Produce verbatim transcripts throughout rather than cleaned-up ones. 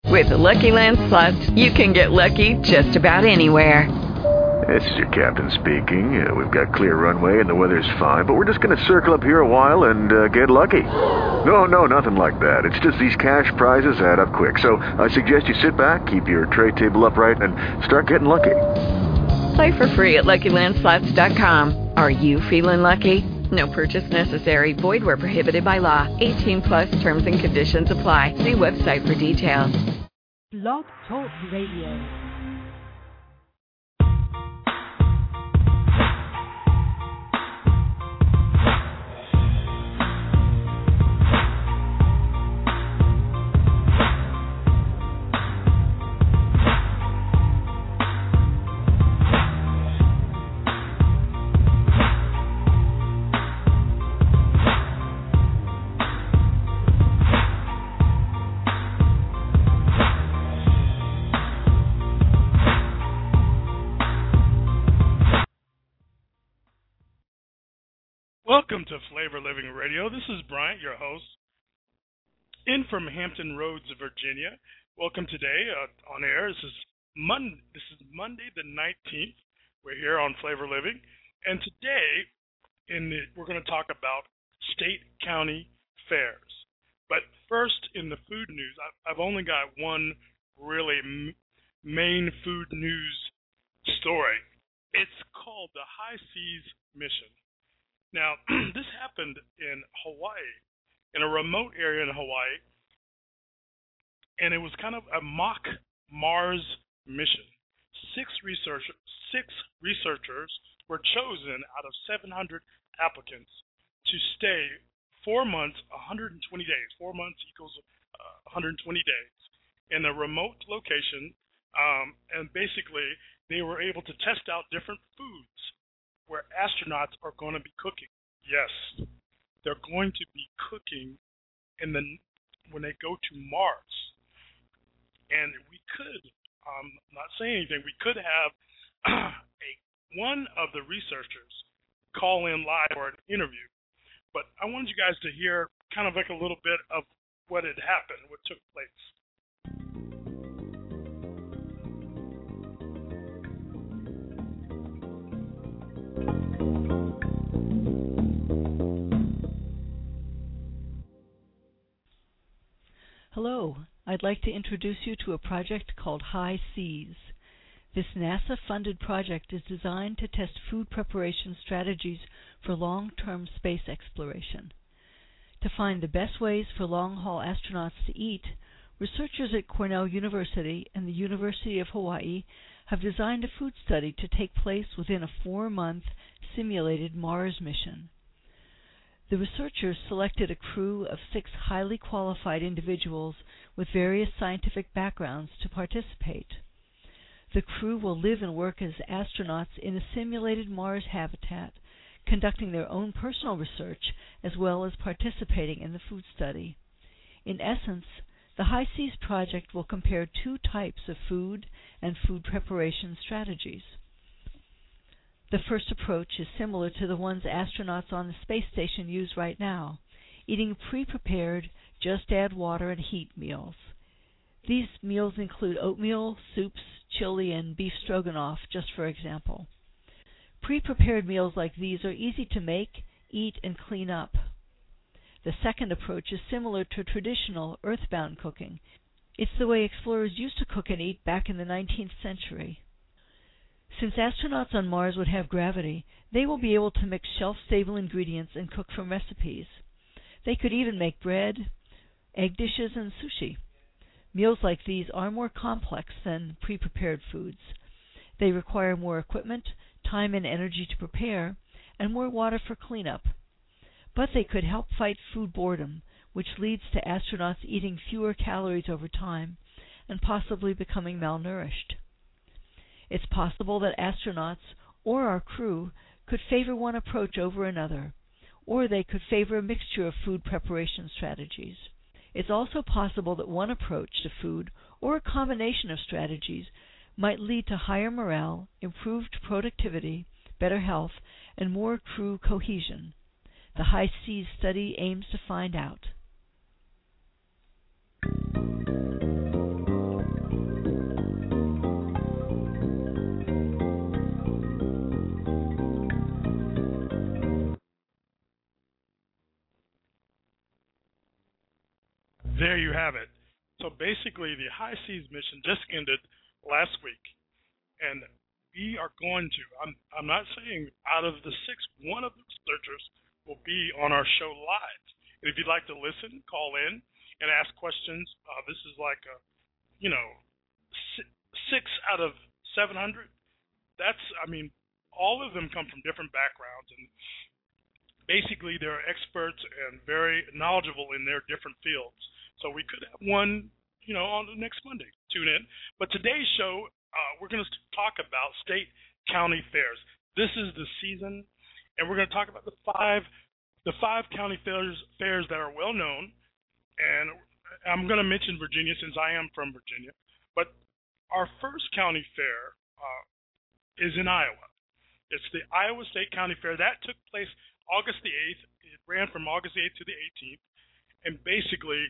With the Lucky Land Slots, you can get lucky just about anywhere. This is your captain speaking. Uh, we've got clear runway and the weather's fine, but we're just going to circle up here a while and uh, get lucky. No, no, nothing like that. It's just these cash prizes add up quick. So I suggest you sit back, keep your tray table upright, and start getting lucky. Play for free at Lucky Land Slots dot com. Are you feeling lucky? No purchase necessary. Void where prohibited by law. eighteen plus terms and conditions apply. See website for details. Blog Talk Radio. Welcome to Flavor Living Radio. This is Bryant, your host, in from Hampton Roads, Virginia. Welcome today uh, on air. This is Monday. This is Monday the nineteenth. We're here on Flavor Living, and today, in the, we're going to talk about state county fairs. But first, in the food news, I've only got one really m- main food news story. It's called the High Seas Mission. Now, this happened in Hawaii, in a remote area in Hawaii, and it was kind of a mock Mars mission. Six researchers, six researchers were chosen out of seven hundred applicants to stay four months, one hundred twenty days. Four months equals uh, one hundred twenty days in a remote location, um, and basically they were able to test out different foods where astronauts are going to be cooking. Yes, they're going to be cooking in the when they go to Mars. And we could, um, not saying anything, we could have a one of the researchers call in live for an interview. But I wanted you guys to hear kind of like a little bit of what had happened, what took place. Hello, I'd like to introduce you to a project called High Seas. This NASA-funded project is designed to test food preparation strategies for long-term space exploration. To find the best ways for long-haul astronauts to eat, researchers at Cornell University and the University of Hawaii have designed a food study to take place within a four-month simulated Mars mission. The researchers selected a crew of six highly qualified individuals with various scientific backgrounds to participate. The crew will live and work as astronauts in a simulated Mars habitat, conducting their own personal research as well as participating in the food study. In essence, the High Seas project will compare two types of food and food preparation strategies. The first approach is similar to the ones astronauts on the space station use right now, eating pre-prepared, just add water and heat meals. These meals include oatmeal, soups, chili, and beef stroganoff, just for example. Pre-prepared meals like these are easy to make, eat, and clean up. The second approach is similar to traditional earthbound cooking. It's the way explorers used to cook and eat back in the nineteenth century. Since astronauts on Mars would have gravity, they will be able to mix shelf-stable ingredients and cook from recipes. They could even make bread, egg dishes, and sushi. Meals like these are more complex than pre-prepared foods. They require more equipment, time and energy to prepare, and more water for cleanup. But they could help fight food boredom, which leads to astronauts eating fewer calories over time and possibly becoming malnourished. It's possible that astronauts or our crew could favor one approach over another, or they could favor a mixture of food preparation strategies. It's also possible that one approach to food, or a combination of strategies, might lead to higher morale, improved productivity, better health, and more crew cohesion. The High Seas study aims to find out. there you have it. So basically, the High Seas mission just ended last week, and we are going to, I'm I'm not saying out of the six, one of the searchers will be on our show live. And if you'd like to listen, call in and ask questions. Uh, this is like a, you know, six out of seven hundred. That's, I mean, all of them come from different backgrounds, and basically they're experts and very knowledgeable in their different fields. So we could have one, you know, on the next Monday. Tune in. But today's show, uh, we're going to talk about state county fairs. This is the season, and we're going to talk about the five, the five county fairs, fairs that are well known. And I'm going to mention Virginia since I am from Virginia. But our first county fair uh, is in Iowa. It's the Iowa State County Fair. That took place August the eighth. It ran from August the eighth to the eighteenth. And basically,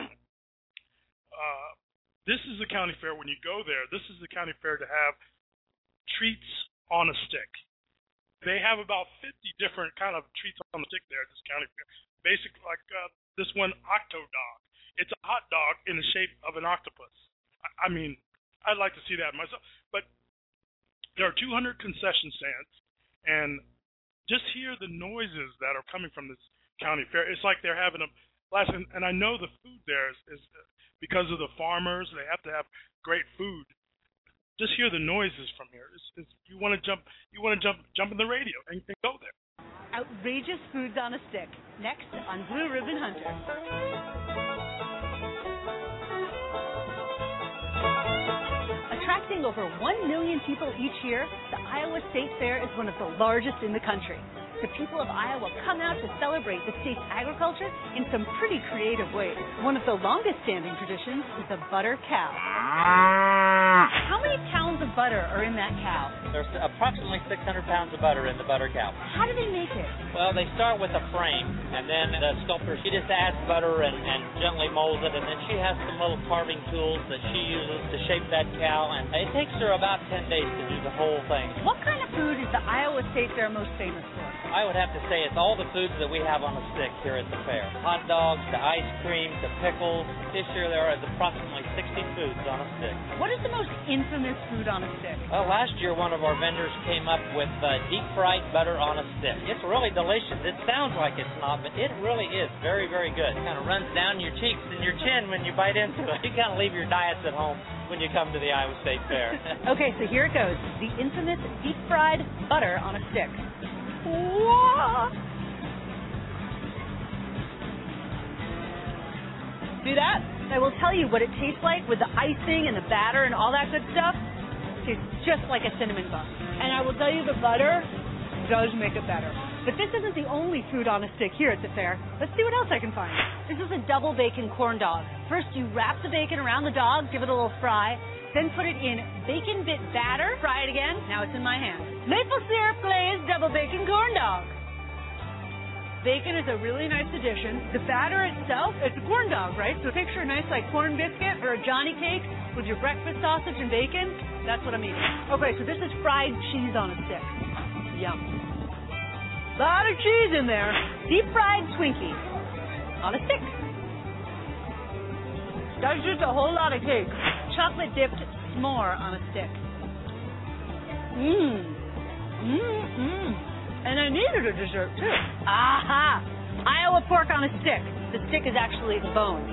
uh, this is the county fair. When you go there, this is the county fair to have treats on a stick. They have about fifty different kind of treats on the stick there at this county fair. Basically, like uh, this one, Octo Dog. It's a hot dog in the shape of an octopus. I, I mean, I'd like to see that myself. But there are two hundred concession stands, and just hear the noises that are coming from this county fair. It's like they're having a blast, and, and I know the food there is, is because of the farmers. They have to have great food. Just hear the noises from here. It's, it's, you want to jump, you want to jump, jump in the radio and, and go there. Outrageous foods on a stick. Next on Blue Ribbon Hunter. Attracting over one million people each year, the Iowa State Fair is one of the largest in the country. The people of Iowa come out to celebrate the state's agriculture in some pretty creative ways. One of the longest standing traditions is the butter cow. How many pounds of butter are in that cow? There's approximately six hundred pounds of butter in the butter cow. How do they make it? Well, they start with a frame, and then the sculptor, she just adds butter and, and gently molds it, and then she has some little carving tools that she uses to shape that cow, and it takes her about ten days to do the whole thing. What kind of food is the Iowa State Fair most famous for? I would have to say it's all the foods that we have on a stick here at the fair. Hot dogs, to ice cream, to pickles. This year there is approximately sixty foods on a stick. What is the most infamous food on a stick? Well, last year one of our vendors came up with uh, deep-fried butter on a stick. It's really delicious. It sounds like it's not, but it really is very, very good. It kind of runs down your cheeks and your chin when you bite into it. You kind of leave your diets at home when you come to the Iowa State Fair. Okay, so here it goes. The infamous deep-fried butter on a stick. Whoa! See that? I will tell you what it tastes like with the icing and the batter and all that good stuff. It tastes just like a cinnamon bun. And I will tell you the butter does make it better. But this isn't the only food on a stick here at the fair. Let's see what else I can find. This is a double bacon corn dog. First, you wrap the bacon around the dog, give it a little fry, then put it in bacon bit batter, fry it again. Now it's in my hand. Maple syrup glazed double bacon corn dog. Bacon is a really nice addition. The batter itself, it's a corn dog, right? So picture a nice like corn biscuit or a Johnny cake with your breakfast sausage and bacon. That's what I'm eating. Okay, so this is fried cheese on a stick. Yum. Lot of cheese in there. Deep fried Twinkie on a stick. That's just a whole lot of cake. Chocolate dipped s'more on a stick. Mmm. Mmm, mmm. And I needed a dessert, too. Aha! Iowa pork on a stick. The stick is actually the bone.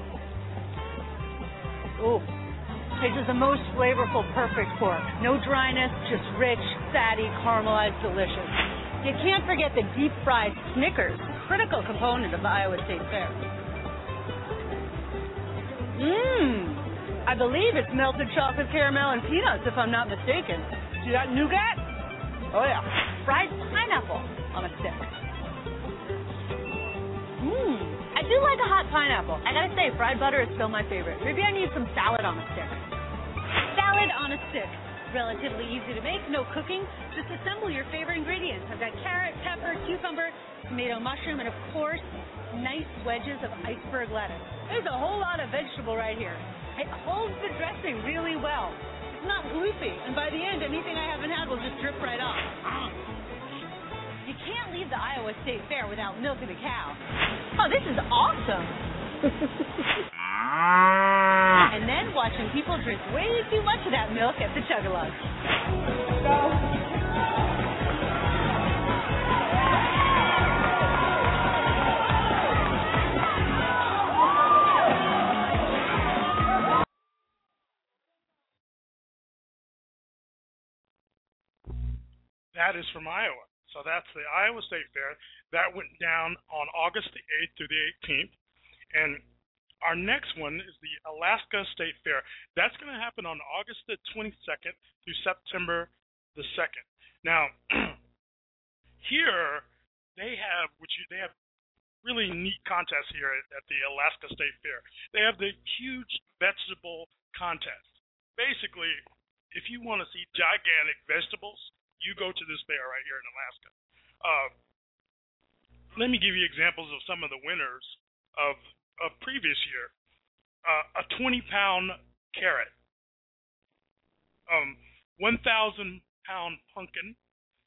Ooh. This is the most flavorful, perfect pork. No dryness, just rich, fatty, caramelized, delicious. You can't forget the deep-fried Snickers, critical component of the Iowa State Fair. Mmm. I believe it's melted chocolate caramel and peanuts, if I'm not mistaken. See that nougat? Oh, yeah. Fried pineapple on a stick. Mmm. I do like a hot pineapple. I gotta say, fried butter is still my favorite. Maybe I need some salad on a stick. Salad on a stick. Relatively easy to make, no cooking. Just assemble your favorite ingredients. I've got carrot, pepper, cucumber, tomato, mushroom, and of course, nice wedges of iceberg lettuce. There's a whole lot of vegetable right here. It holds the dressing really well. It's not gloopy, and by the end, anything I haven't had will just drip right off. You can't leave the Iowa State Fair without milking a cow. Oh, this is awesome. And then watching people drink way too much of that milk at the Chug-a-Lug. Go. That is from Iowa. So that's the Iowa State Fair. That went down on August the eighth through the eighteenth. And our next one is the Alaska State Fair. That's going to happen on August the twenty-second through September the second. Now, here they have, which you, they have really neat contests here at, at the Alaska State Fair. They have the huge vegetable contest. Basically, if you want to see gigantic vegetables, you go to this fair right here in Alaska. Uh, let me give you examples of some of the winners of of previous year. Uh, a twenty pound carrot, um, one thousand pound pumpkin,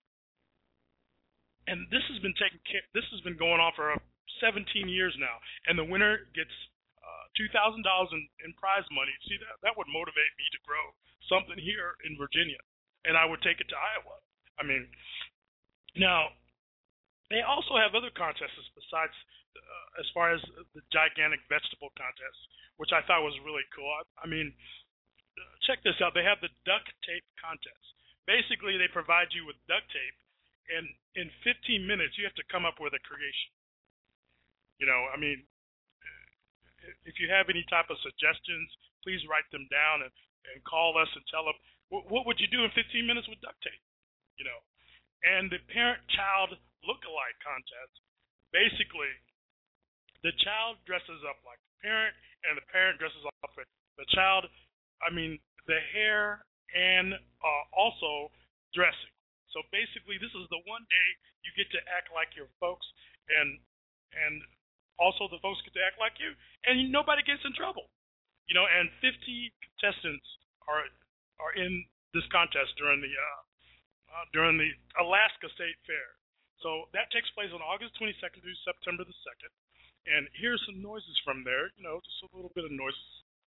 and this has been taking care, this has been going on for seventeen years now, and the winner gets uh, two thousand dollars in, in prize money. See, that that would motivate me to grow something here in Virginia, and I would take it to Iowa. I mean, now, they also have other contests besides, uh, as far as the gigantic vegetable contest, which I thought was really cool. I, I mean, check this out. They have the duct tape contest. Basically, they provide you with duct tape, and in fifteen minutes, you have to come up with a creation. You know, I mean, if you have any type of suggestions, please write them down and, and call us and tell them, what, what would you do in fifteen minutes with duct tape? You know, and the parent-child look-alike contest. Basically, the child dresses up like the parent, and the parent dresses up like the child. I mean, the hair and uh, also dressing. So basically, this is the one day you get to act like your folks, and and also the folks get to act like you, and nobody gets in trouble. You know, and fifty contestants are are in this contest during the. Uh, Uh, during the Alaska State Fair. So that takes place on August twenty-second through September the second. And here's some noises from there, you know, just a little bit of noises.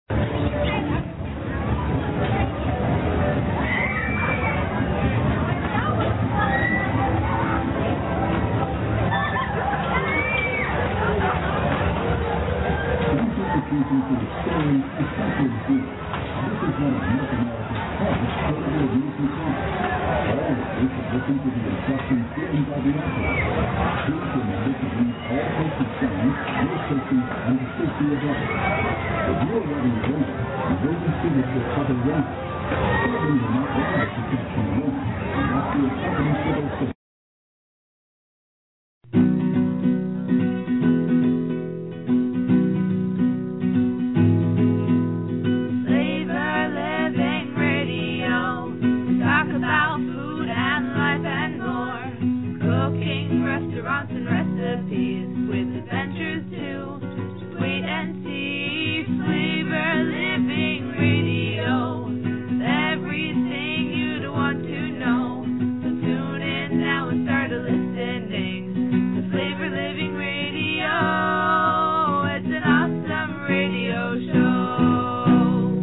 Listen to the instructions given by the operator. Please remember to read all basic signs, no safety, and the safety of others. If you are riding a ranger, you will be seated with other rangers. Children are not allowed to catch on alone, and must be accompanied to their safety. Restaurants and recipes with adventures too. Wait and see, Flavor Living Radio. With everything you'd want to know. So tune in now and start listening to Flavor Living Radio. It's an awesome radio show.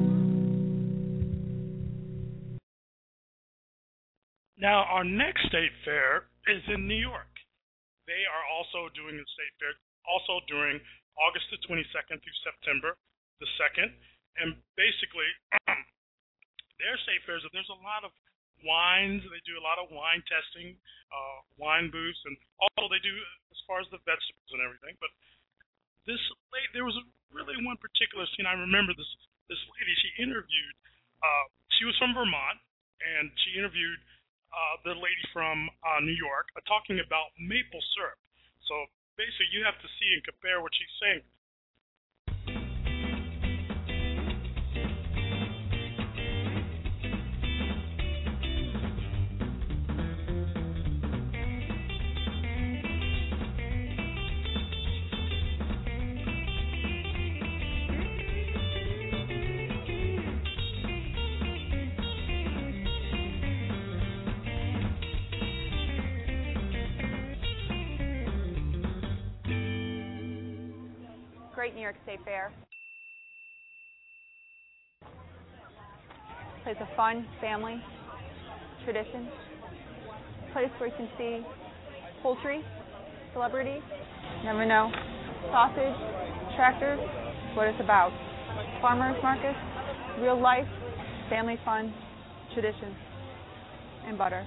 Now, our next state fair is in New York. They are also doing the state fair, also during August the twenty-second through September the second. And basically, their state fairs, there's a lot of wines. They do a lot of wine testing, uh, wine booths, and also they do as far as the vegetables and everything. But this lady, there was a really one particular scene. I remember this this lady. She interviewed. Uh, she was from Vermont, and she interviewed. Uh, the lady from uh, New York uh, talking about maple syrup. So basically you have to see and compare what she's saying. Great New York State Fair. place of fun, family, tradition. Place where you can see poultry, celebrities, never know, sausage, tractors, what it's about. Farmers markets, real life, family fun, tradition, and butter.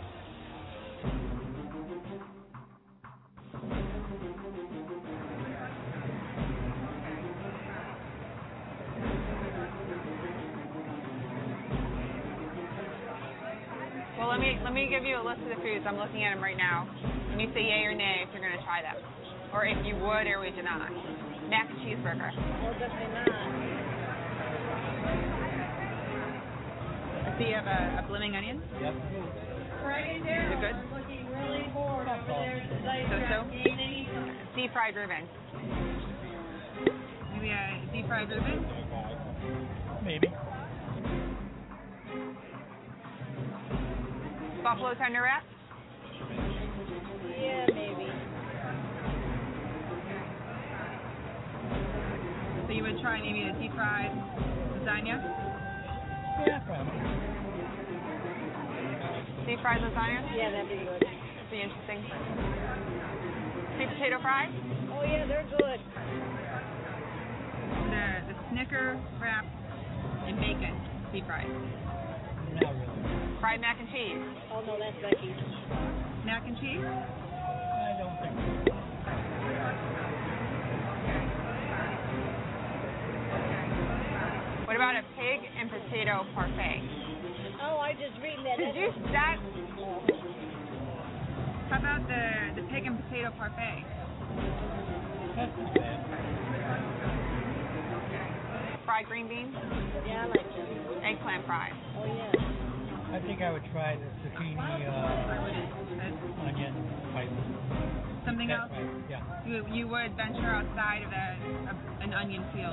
Well, let me let me give you a list of the foods. I'm looking at them right now. And you say yay or nay if you're going to try them, or if you would or would you not. Mac and cheeseburger. Oh, definitely not. I see you have a, a blooming onion. Yep. Right there. Is it good? I'm looking really bored over there today. So so. Deep fried reuben. Maybe a deep fried reuben. Maybe. Buffalo tender wrap. Yeah, maybe. So you would try maybe a deep fried lasagna? Yeah, probably. Deep fried lasagna? Yeah, that'd be good. That'd be interesting. Sweet potato fries? Oh, yeah, they're good. The, the Snicker wrap and bacon, deep fried. Not really. Fried mac and cheese. Oh, no, that's Becky's. Mac and cheese? I don't think so. What about a pig and potato parfait? Oh, I just reading that. Did you that? How about the the pig and potato parfait? That's not bad. Fried green beans? Yeah, I like them. Eggplant fries. Oh, yeah. I think I would try the zucchini, uh, onion type. Something That else? type, yeah. You you would venture outside of a, a an onion field.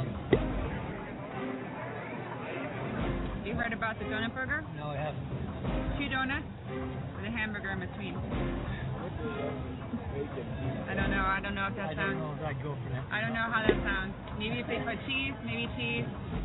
You heard about the donut burger? No, I haven't. Two donuts with a hamburger in between. I don't know. I don't know if that I sounds. don't know if I'd go for that. I don't know how that sounds. Maybe if they put cheese, maybe cheese.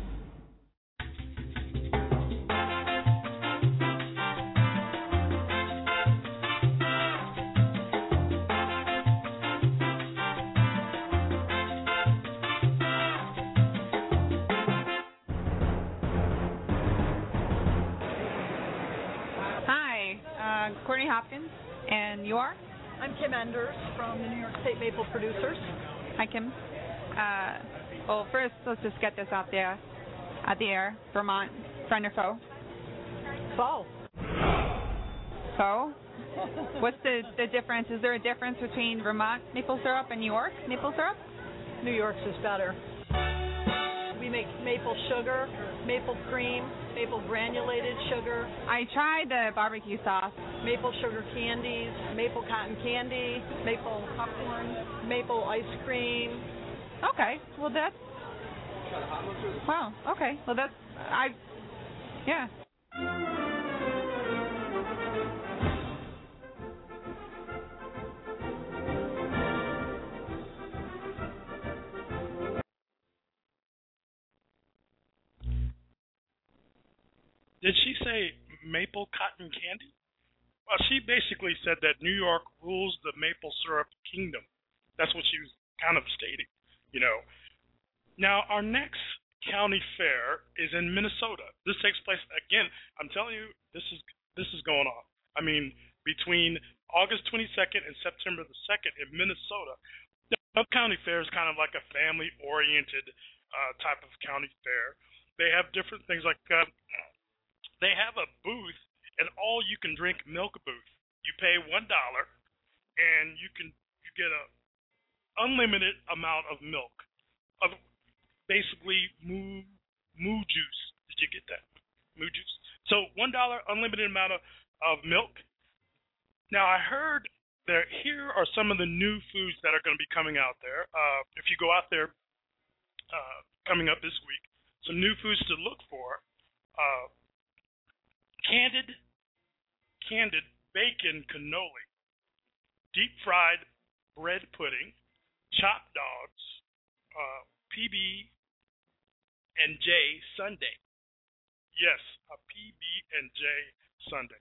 Hi, uh, Courtney Hopkins, and you are? I'm Kim Enders from the New York State Maple Producers. Hi, Kim. Uh, well, first, let's just get this out there, out the air. Vermont, friend or foe? Foe. Foe? What's the, the difference? Is there a difference between Vermont maple syrup and New York maple syrup? New York's is better. We make maple sugar, maple cream, maple granulated sugar. I tried the barbecue sauce. Maple sugar candies, maple cotton candy, maple popcorn, maple ice cream. Okay, well that's, wow, okay, well that's, I, yeah. Did she say maple cotton candy? Well, she basically said that New York rules the maple syrup kingdom. That's what she was kind of stating, you know. Now, our next county fair is in Minnesota. This takes place, again, I'm telling you, this is this is going on. I mean, between August twenty-second and September the second in Minnesota. The county fair is kind of like a family-oriented uh, type of county fair. They have different things like uh, they have a booth, an all-you-can-drink milk booth. You pay one dollar, and you can you get a unlimited amount of milk, of basically moo moo juice. Did you get that? Moo juice. So one dollar, unlimited amount of, of milk. Now I heard there. Here are some of the new foods that are going to be coming out there. Uh, if you go out there, uh, coming up this week, some new foods to look for. Uh, Candied, candied bacon cannoli, deep fried bread pudding, chopped dogs, uh, P B and J sundae. Yes, a P B and J Sunday.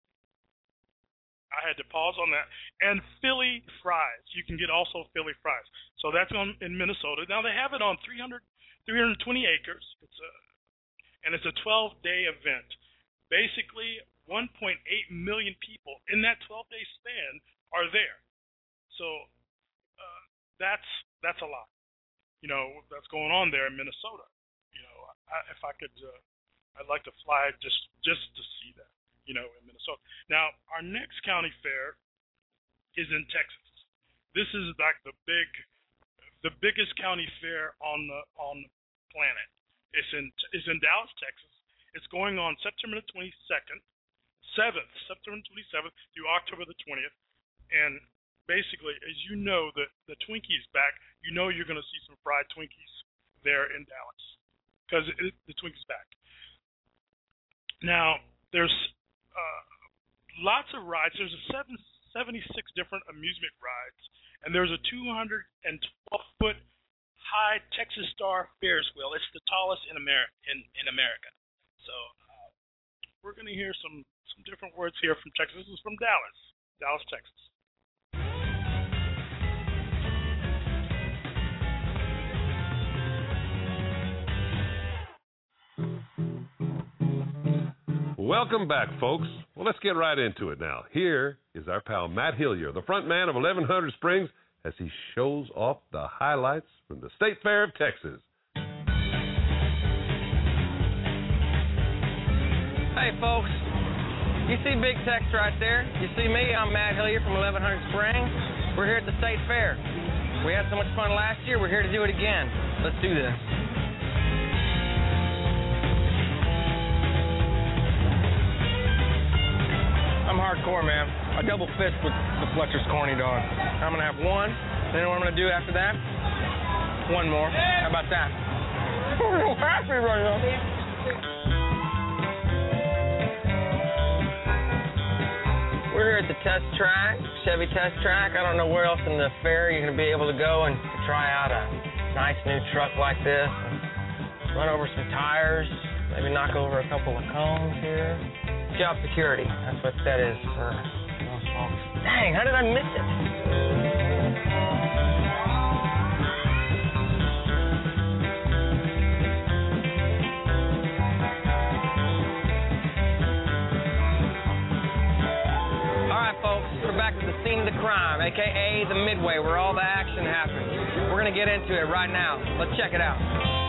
I had to pause on that. And Philly fries. You can get also Philly fries. So that's on in Minnesota. Now they have it on three hundred, three hundred twenty acres. It's a, and it's a twelve-day event. Basically, one point eight million people in that twelve-day span are there. So uh, that's that's a lot. You know, that's going on there in Minnesota. You know, I, if I could, uh, I'd like to fly just just to see that. You know, in Minnesota. Now, our next county fair is in Texas. This is like the big, the biggest county fair on the on the planet. It's in it's in Dallas, Texas. It's going on September the twenty-second, seventh, September twenty-seventh through October the twentieth. And basically, as you know, the the Twinkies back. You know, you're going to see some fried Twinkies there in Dallas because the Twinkies back. Now, there's Uh, lots of rides. There's a seven, seventy-six different amusement rides, and there's a two hundred twelve foot high Texas Star Ferris wheel. It's the tallest in America. In, in America. So uh, we're going to hear some, some different words here from Texas. This is from Dallas, Dallas, Texas. Welcome back, folks. Well, let's get right into it now. Here is our pal Matt Hillier, the front man of eleven hundred Springs, as he shows off the highlights from the State Fair of Texas. Hey, folks. You see Big Tex right there? You see me? I'm Matt Hillier from eleven hundred Springs. We're here at the State Fair. We had so much fun last year. We're here to do it again. Let's do this. I'm hardcore, man. I double fist with the Fletcher's Corny Dog. I'm going to have one. Then what I'm going to do after that? One more. How about that? I'm real happy right now. We're here at the test track, Chevy test track. I don't know where else in the fair you're going to be able to go and try out a nice new truck like this. Run over some tires, maybe knock over a couple of cones here. Job security, that's what that is for most folks. Dang, how did I miss it? All right, folks, we're back to the scene of the crime, a k a the Midway, where all the action happens. We're going to get into it right now. Let's check it out.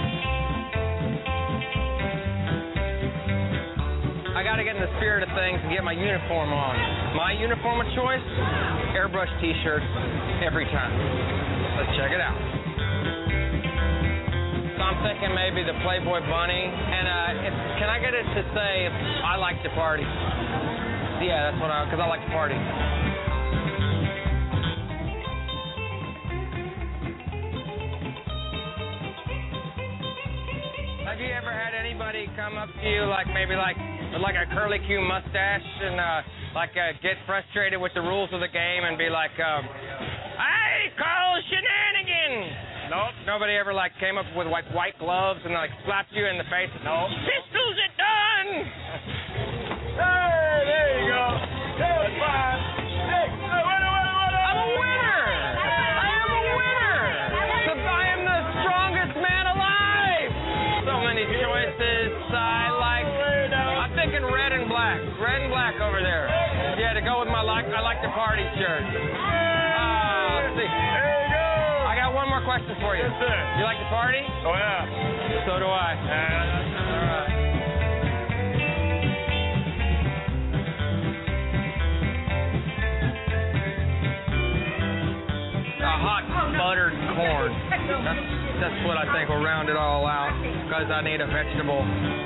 I got to get in the spirit of things and get my uniform on. My uniform of choice? Airbrush t-shirt every time. Let's check it out. So I'm thinking maybe the Playboy Bunny. And uh, if, can I get it to say I like to party? Yeah, that's what I, because I like to party. Have you ever had anybody come up to you like maybe like with like a curly Q mustache and uh, like uh, get frustrated with the rules of the game and be like, um, "I call shenanigans." Nope. Nobody ever like came up with like white gloves and like slapped you in the face. No. Pistols at dawn. Hey, there you go. That's fine. Hey, winner, winner, winner. I'm a winner. I am a winner. Because I am the strongest man alive. So many choices. I like. I'm thinking red and black. Red and black over there. Yeah, to go with my like. I like the party shirt. Ah, let's see. There you go. I got one more question for you. Yes, sir. You like to party? Oh yeah. So do I. Uh, all right. A hot buttered corn. That's, that's what I think will round it all out, because I need a vegetable.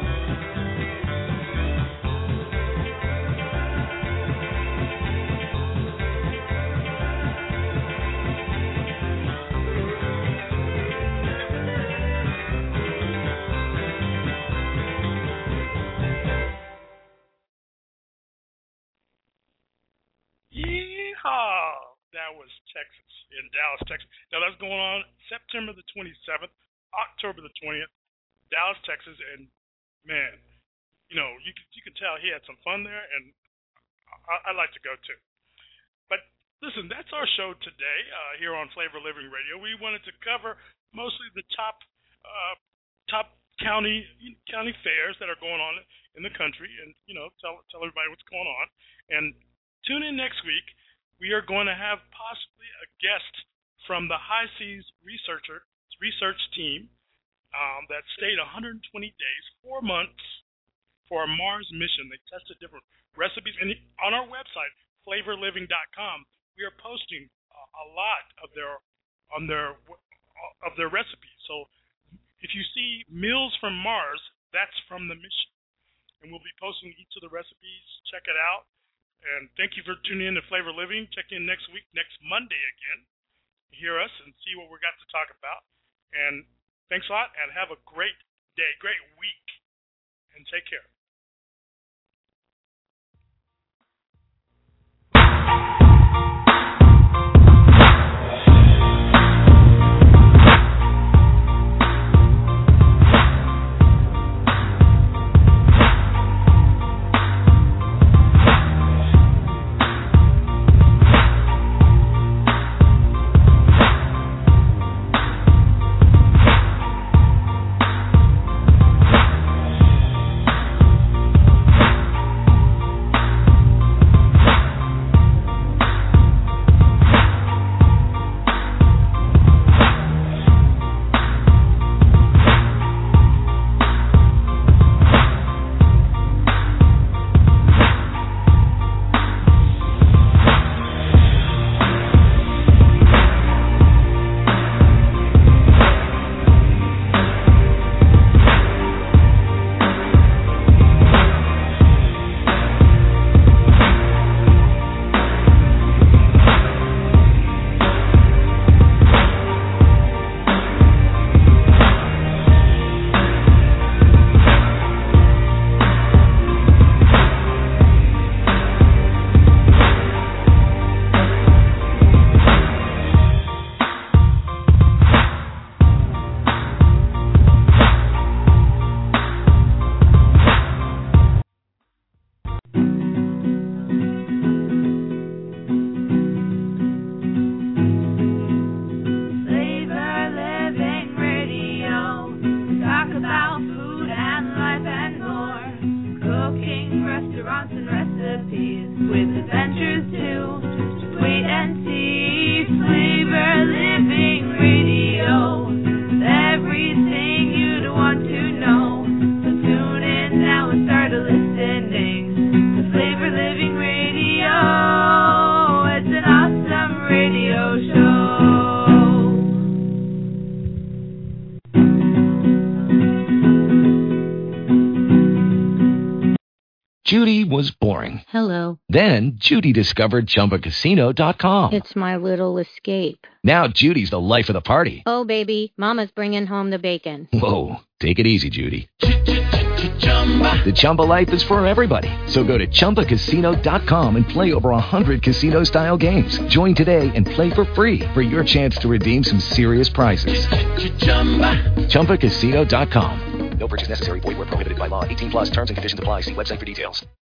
Yeehaw! That was Texas, in Dallas, Texas. Now, that's going on September the twenty-seventh, October the twentieth, Dallas, Texas. And, man, you know, you can, you can tell he had some fun there, and I, I'd like to go too. But listen, that's our show today uh, here on Flavor Living Radio. We wanted to cover mostly the top uh, top county county fairs that are going on in the country, and you know, tell tell everybody what's going on. And tune in next week. We are going to have possibly a guest from the High Seas researcher research team um, that stayed one hundred twenty days, four months, for a Mars mission. They tested different recipes, and on our website, flavor living dot com, we are posting a lot of their on their of their recipes. So if you see meals from Mars, that's from the mission, and we'll be posting each of the recipes. Check it out, and thank you for tuning in to Flavor Living. Check in next week, next Monday again. Hear us and see what we got to talk about. And thanks a lot, and have a great day, great week, and take care. Judy was boring. Hello. Then Judy discovered Chumba Casino dot com. It's my little escape. Now Judy's the life of the party. Oh, baby, mama's bringing home the bacon. Whoa, take it easy, Judy. The Chumba life is for everybody. So go to Chumba Casino dot com and play over one hundred casino-style games. Join today and play for free for your chance to redeem some serious prizes. Chumba Casino dot com. No purchase necessary. Void where prohibited by law. eighteen plus terms and conditions apply. See website for details.